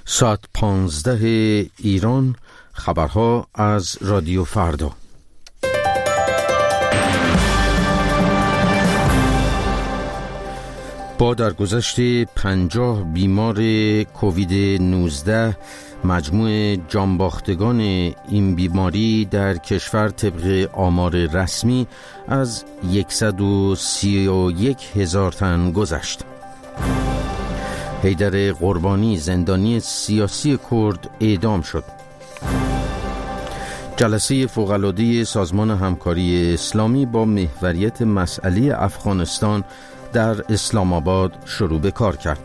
ساعت 15 ایران. خبرها از رادیو فردا. با درگذشت 50 بیمار کووید 19 مجموع جانباختگان این بیماری در کشور طبق آمار رسمی از 131,000 تن گذشت. حیدر قربانی زندانی سیاسی کرد اعدام شد. جلسه فوق‌العاده سازمان همکاری اسلامی با محوریت مسئله افغانستان در اسلام آباد شروع به کار کرد.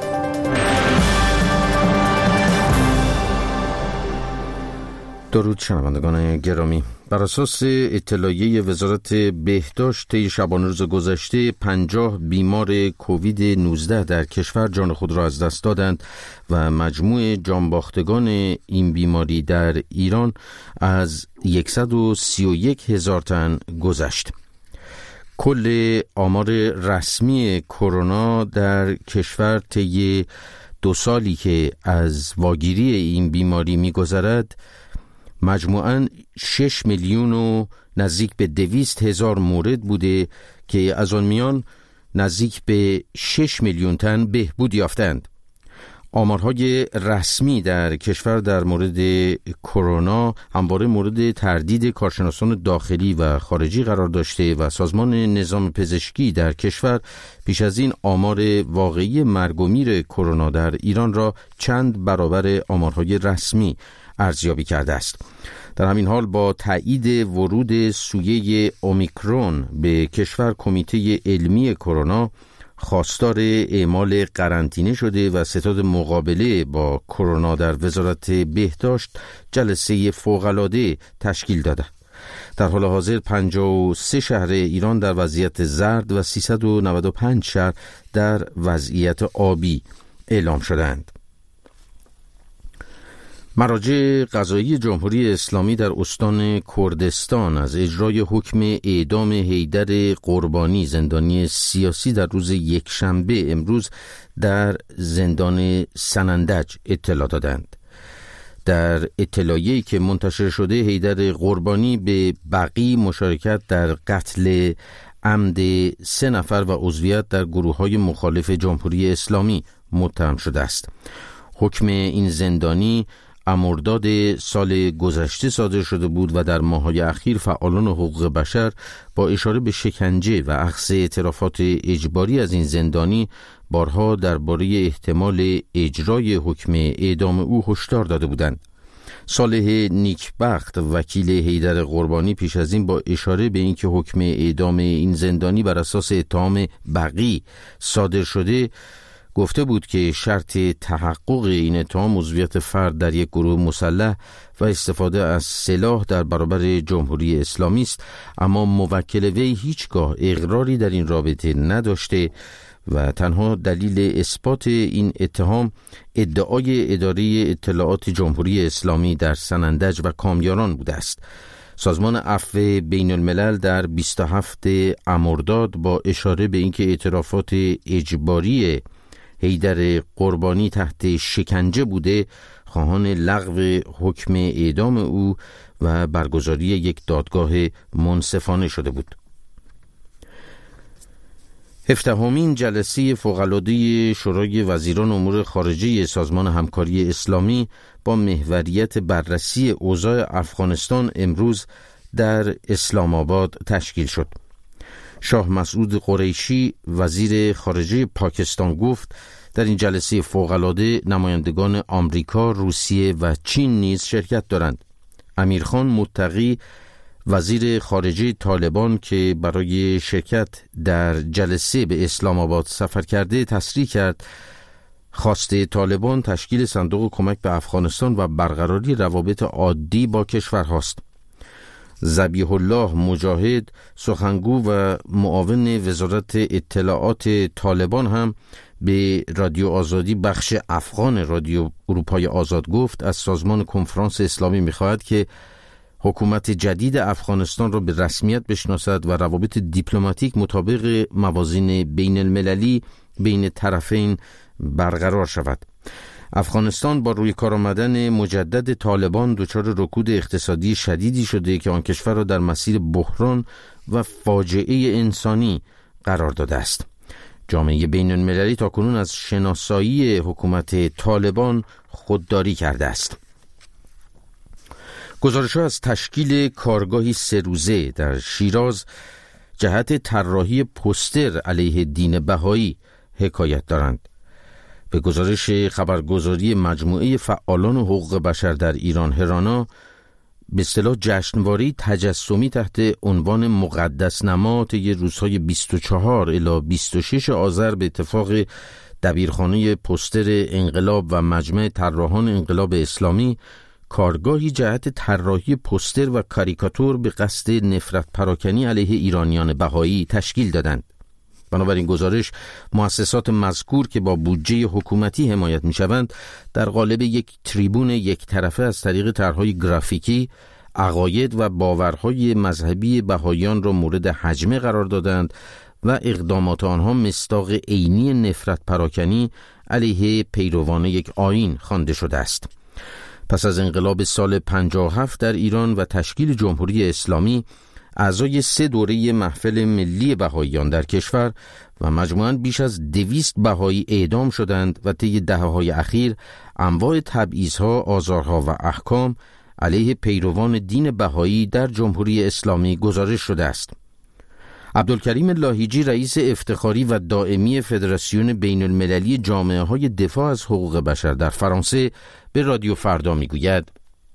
درود شنوندگان گرامی، بر اساس اطلاعیه وزارت بهداشت طی شبانه روز گذشته 50 بیمار کووید 19 در کشور جان خود را از دست دادند و مجموع جانباختگان این بیماری در ایران از 131,000 تن گذشت. کل آمار رسمی کرونا در کشور طی 2 سالی که از واگیری این بیماری می‌گذرد مجموعاً 6 میلیون و نزدیک به 200,000 مورد بوده که از آن میان نزدیک به 6 میلیون تن بهبود یافتند. آمارهای رسمی در کشور در مورد کرونا همواره مورد تردید کارشناسان داخلی و خارجی قرار داشته و سازمان نظام پزشکی در کشور پیش از این آمار واقعی مرگ و میر کرونا در ایران را چند برابر آمارهای رسمی ارزیابی کرده است. در همین حال با تایید ورود سویه اومیکرون به کشور، کمیته علمی کرونا خواستار اعمال قرنطینه شده و ستاد مقابله با کرونا در وزارت بهداشت جلسه فوق‌العاده تشکیل داده. در حال حاضر 53 شهر ایران در وضعیت زرد و 395 شهر در وضعیت آبی اعلام شدند. مراجع قضایی جمهوری اسلامی در استان کردستان از اجرای حکم اعدام حیدر قربانی زندانی سیاسی در روز یکشنبه امروز در زندان سنندج اطلاع دادند. در اطلاعیه‌ای که منتشر شده، حیدر قربانی به بقی مشارکت در قتل عمد 3 نفر و عضویت در گروه‌های مخالف جمهوری اسلامی متهم شده است. حکم این زندانی مرداد سال گذشته صادر شده بود و در ماه‌های اخیر فعالان حقوق بشر با اشاره به شکنجه و اخذ اعترافات اجباری از این زندانی بارها درباره احتمال اجرای حکم اعدام او هشدار داده بودند. صالح نیکبخت وکیل حیدر قربانی پیش از این با اشاره به اینکه حکم اعدام این زندانی بر اساس اتهام بقی صادر شده گفته بود که شرط تحقق این اتهام عضویت فرد در یک گروه مسلح و استفاده از سلاح در برابر جمهوری اسلامی است، اما موکل وی هیچگاه اقراری در این رابطه نداشته و تنها دلیل اثبات این اتهام ادعای اداره اطلاعات جمهوری اسلامی در سنندج و کامیاران بوده است. سازمان عفو بین الملل در 27 مرداد با اشاره به اینکه اعترافات اجباری حیدر قربانی تحت شکنجه بوده، خواهان لغو حکم اعدام او و برگزاری یک دادگاه منصفانه شده بود. 17مین جلسه فوق‌العاده شورای وزیران امور خارجه سازمان همکاری اسلامی با محوریت بررسی اوضاع افغانستان امروز در اسلام آباد تشکیل شد. شاه مسعود قریشی وزیر خارجه پاکستان گفت در این جلسه فوق‌العاده نمایندگان آمریکا، روسیه و چین نیز شرکت دارند. امیرخان متقی وزیر خارجه طالبان که برای شرکت در جلسه به اسلام آباد سفر کرده تصریح کرد خواسته طالبان تشکیل صندوق کمک به افغانستان و برقراری روابط عادی با کشورهاست. ذبیح الله مجاهد سخنگو و معاون وزارت اطلاعات طالبان هم به رادیو آزادی بخش افغان رادیو اروپای آزاد گفت از سازمان کنفرانس اسلامی می‌خواهد که حکومت جدید افغانستان را به رسمیت بشناسد و روابط دیپلماتیک مطابق موازین بین المللی بین طرفین برقرار شود. افغانستان با روی کار آمدن مجدد طالبان دچار رکود اقتصادی شدیدی شده که آن کشور را در مسیر بحران و فاجعه انسانی قرار داده است. جامعه بین المللی تاکنون از شناسایی حکومت طالبان خودداری کرده است. گزارش‌ها از تشکیل کارگاهی 3 روزه در شیراز جهت طراحی پوستر علیه دین بهایی حکایت دارند. به گزارش خبرگزاری مجموعه فعالان حقوق بشر در ایران هرانا، به اصطلاح جشنواره تجسمی تحت عنوان مقدس نما طی روزهای 24 الی 26 آذر به اتفاق دبیرخانه پوستر انقلاب و مجمع طراحان انقلاب اسلامی کارگاهی جهت طراحی پوستر و کاریکاتور به قصد نفرت پراکنی علیه ایرانیان بهایی تشکیل دادند. بنابراین گزارش، مؤسسات مذکور که با بودجه حکومتی حمایت می‌شوند در قالب یک تریبون یک طرفه از طریق طرح‌های گرافیکی عقاید و باورهای مذهبی بهاییان را مورد هجمه قرار دادند و اقدامات آنها مصداق عینی نفرت پراکنی علیه پیروان یک آیین خوانده شده است. پس از انقلاب سال 57 در ایران و تشکیل جمهوری اسلامی، اعضای 3 دوره محفل ملی بهاییان در کشور و مجموعاً بیش از 200 بهایی اعدام شدند و طی دهه‌های اخیر انواع تبعیض‌ها، آزارها و احکام علیه پیروان دین بهایی در جمهوری اسلامی گزارش شده است. عبدالکریم لاهیجی، رئیس افتخاری و دائمی فدراسیون بین المللی جامعه‌های دفاع از حقوق بشر در فرانسه، به رادیو فردا میگوید: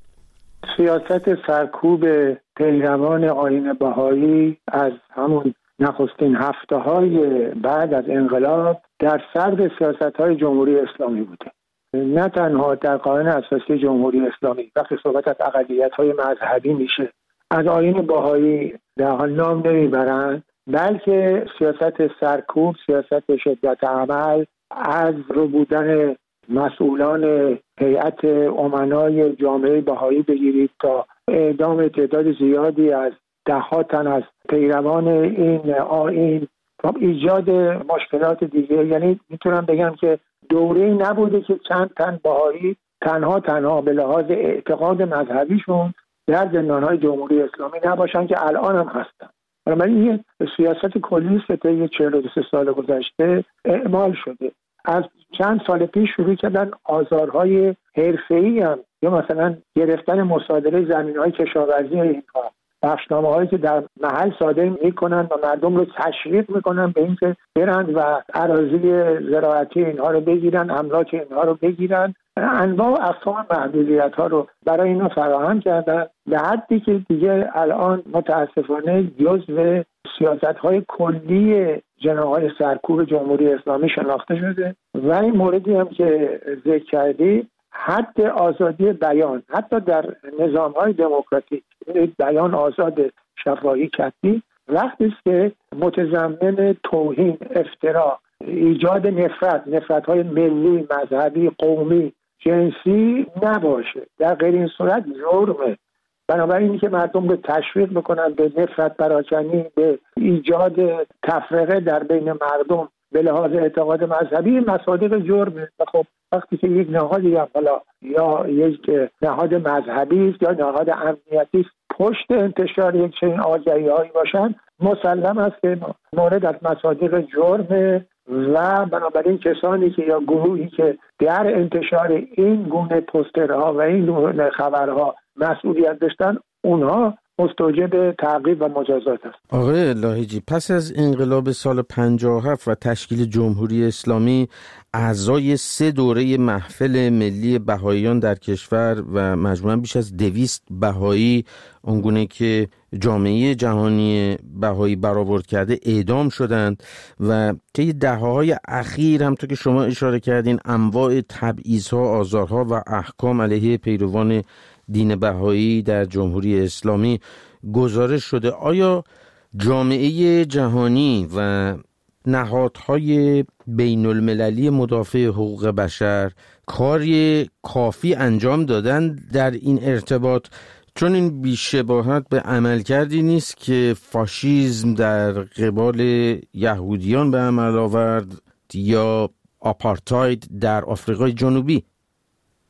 سیاست سرکوب پیروان آیین بهایی از همون نخستین هفته‌های بعد از انقلاب در صدر سیاست‌های جمهوری اسلامی بوده. نه تنها در قانون اساسی جمهوری اسلامی وقتی صحبت از اقلیت‌های مذهبی میشه از آیین بهایی در حال نام نمیبرند، بلکه سیاست سرکوب، سیاست شدت عمل، از رو بودن مسئولان هیئت امنای جامعه بهایی بگیرید تا اعدام تعداد زیادی از 10 تن از پیروان این آیین، ایجاد مشکلات دیگه. یعنی میتونم بگم که دوره‌ای نبوده که چند تن بهایی تنها به لحاظ اعتقاد مذهبیشون در زندان‌های جمهوری اسلامی نباشن که الان هم هستن. بنابراین این سیاست کلی است که طی 43 سال گذشته اعمال شده. از چند سال پیش شروع کردن آزارهای حرفه‌ای هم، یا مثلا گرفتن مصادره زمین‌های کشاورزی اینها، بخشنامه‌هایی که در محل صادر می‌کنن و مردم رو تشویق می‌کنن به اینکه برند و اراضی زراعتی اینها رو بگیرن، املاک اینها رو بگیرن، انواع و اقسام محدودیت‌ها رو برای اینا فراهم کردن، به حدی که دیگه الان متاسفانه جزو سیاست‌های کلی جناح‌های سرکوب جمهوری اسلامی شناخته شده. و این موردی هم که ذکر کردی، حد آزادی بیان حتی در نظام‌های دموکراتیک، بیان آزاد، شفاهی، کتبی، وقتی است که متضمن توهین، افترا، ایجاد نفرت‌های ملی، مذهبی، قومی، جنسی نباشه. در غیر این صورت جرمه. بنابراین که مردم رو تشویق میکنن به نفرت پراکنی، به ایجاد تفرقه در بین مردم به لحاظ اعتقاد مذهبی، مصادیق جرمه. خب وقتی که یک نهادی یا یک نهاد مذهبی است یا نهاد امنیتی است پشت انتشار یک چنین آگهی‌هایی باشن، مسلم است که مورد از مصادیق جرمه. و بنابراین کسانی که یا گروهی که در انتشار این گونه پوسترها و این گونه خبرها مسئولیت داشتن، اونها مستوجب تعقیب و مجازات است. آقای لاهیجی، پس از انقلاب سال 57 و تشکیل جمهوری اسلامی، اعضای 3 دوره محفل ملی بهاییان در کشور و مجموعاً بیش از 200 بهایی، اونگونه که جامعه جهانی بهایی برآورد کرده، اعدام شدند و طی دهه‌های اخیر همونطور که شما اشاره کردین انواع تبعیض‌ها، آزارها و احکام علیه پیروان دین بهایی در جمهوری اسلامی گزارش شده. آیا جامعه جهانی و نهادهای بین المللی مدافع حقوق بشر کاری کافی انجام دادن در این ارتباط؟ چون این بی‌شباهت به عملکردی نیست که فاشیسم در قبال یهودیان به عمل آورد یا آپارتاید در آفریقای جنوبی.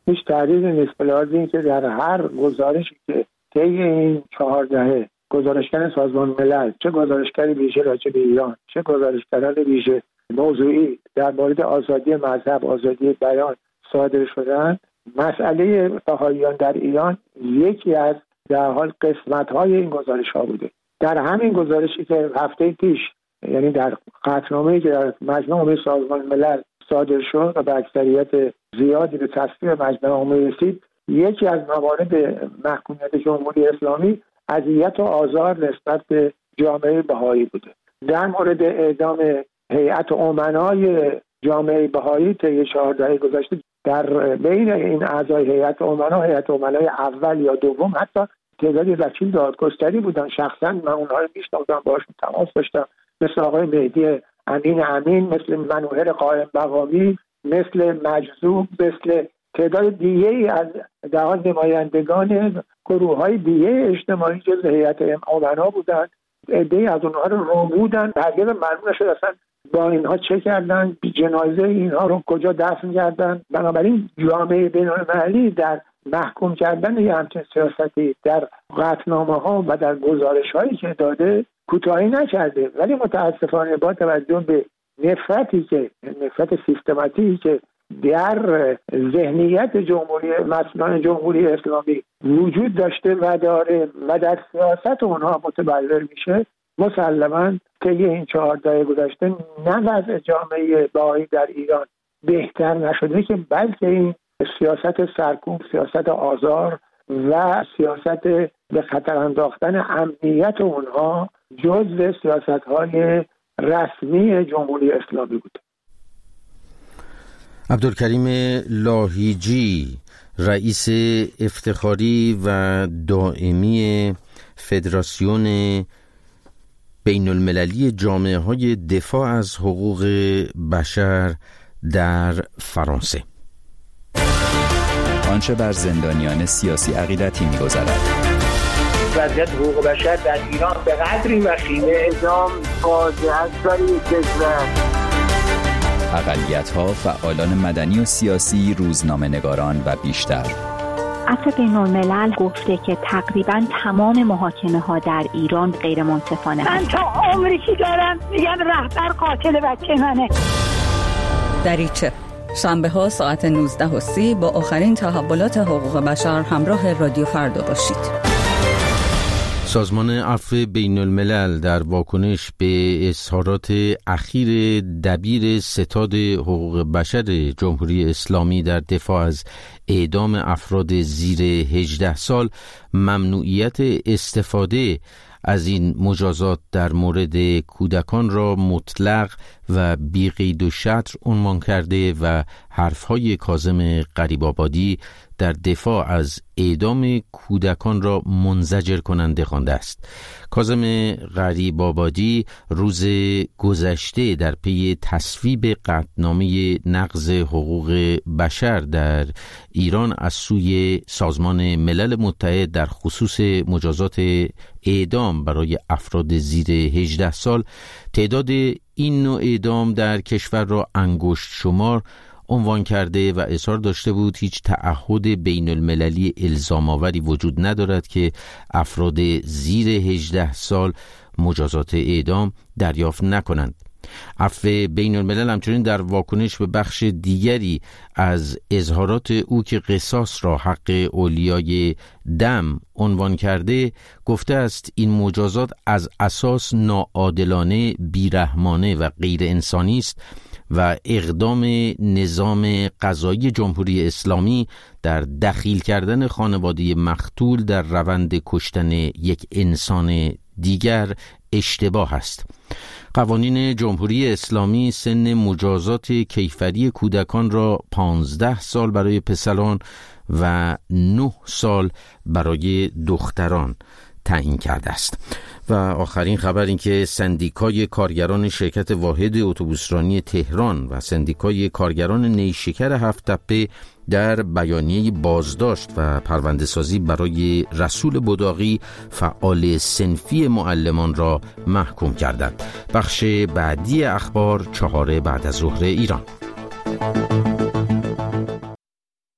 هیچ تردیدی نیست به لحاظ اینکه در هر گزارشی که طی این 4 دهه گزارشگر سازمان ملل، چه گزارشگر ویژه راجع به ایران، چه گزارشگران ویژه موضوعی درباره آزادی مذهب، آزادی بیان صادر شدن، مسئله بهائیان در ایران یکی از در حال قسمت‌های این گزارش‌ها بوده. در همین گزارشی که هفته پیش، یعنی در قطعنامه‌ای که در مجمع عمومی سازمان ملل صادر شد و به اکثریت زیادی به تصویب مجمع عمومی رسید، یکی از موارد محکومیت جمهوری اسلامی اذیت و آزار نسبت به جامعه بهایی بوده. در مورد اعدام هیئت امنای جامعه بهایی طی 4 دهه گذشته، در بین این اعضای هیئت امنا، هیئت امنای اول یا دوم، حتی تعدادی وکیل دادگستری بودن. شخصا من اونها رو میشناختم، باهاشون تماس داشتم، مثل آقای مهدی امین، مثل منوهر قائم مقامی، مثل مجذوب، مثل تعداد دیگه‌ای از در حال نمایندگان گروه‌های دیگه اجتماعی جز هیئت امنا بودن. عده‌ای از اونها رو بودن، هرگز معلوم نشد اصلا با اینها چه کردن، جنازه اینها رو کجا دفن کردن. بنابراین جامعه بین‌المللی در محکوم کردن یه همچین سیاستی در قطعنامه‌ها و در گزارش‌هایی که داده کوتاهی نکرده، ولی متاسفانه با توجه به نفرت سیستماتیکی که در ذهنیت مسئولان جمهوری اسلامی وجود داشته و داره و در سیاست اونها متبلور میشه، مسلماً طی این 4 دهه گذشته نه وضع جامعه بهایی در ایران بهتر نشده که بلکه این سیاست سرکوب، سیاست آزار و سیاست به خطر انداختن امنیت اونها جزو سیاست‌های رسمی جمهوری اسلامی بود. عبدالکریم لاهیجی، رئیس افتخاری و دائمی فدراسیون بین المللی جامعه های دفاع از حقوق بشر در فرانسه. آنچه بر زندانیان سیاسی عقیدتی می‌گذرد. وضعیت حقوق بشر در ایران به قدری وخیمه، اعدام فاجعه است برای کشور. اقلیت‌ها، فعالان مدنی و سیاسی، روزنامه‌نگاران و بیشتر. عفو بین‌الملل گفته که تقریباً تمام محاکمه‌ها در ایران غیر منصفانه. من تا عمری که دارم میگم رهبر قاتل بچه منه. دریچه شنبه‌ها ساعت 19:30 با آخرین تحولات حقوق بشر همراه رادیو فردا باشید. سازمان عفو بین الملل در واکنش به اظهارات اخیر دبیر ستاد حقوق بشر جمهوری اسلامی در دفاع از اعدام افراد زیر 18 سال ممنوعیت استفاده از این مجازات در مورد کودکان را مطلق و بی قید و شطر عنوان کرده و حرفهای کاظم غریب‌آبادی در دفاع از اعدام کودکان را منزجر کننده خوانده است. کاظم غریب‌آبادی روز گذشته در پی تصویب قطعنامه نقض حقوق بشر در ایران از سوی سازمان ملل متحد در خصوص مجازات اعدام برای افراد زیر 18 سال تعداد این نوع اعدام در کشور را انگشت شمار عنوان کرده و اصرار داشته بود هیچ تعهد بین المللی الزام آوری وجود ندارد که افراد زیر 18 سال مجازات اعدام دریافت نکنند. عفو بین الملل همچنین در واکنش به بخش دیگری از اظهارات او که قصاص را حق اولیای دم عنوان کرده گفته است این مجازات از اساس ناعادلانه، بیرحمانه و غیر انسانی است و اقدام نظام قضایی جمهوری اسلامی در دخیل کردن خانواده مقتول در روند کشتن یک انسان دیگر اشتباه است. قوانین جمهوری اسلامی سن مجازات کیفری کودکان را 15 سال برای پسران و 9 سال برای دختران تعیین کرده است. و آخرین خبر این که سندیکای کارگران شرکت واحد اتوبوسرانی تهران و سندیکای کارگران نیشکر هفت‌تپه در بیانیه بازداشت و پرونده سازی برای رسول بداقی فعال صنفی معلمان را محکوم کردند. بخش بعدی اخبار 4 بعد از ظهر ایران.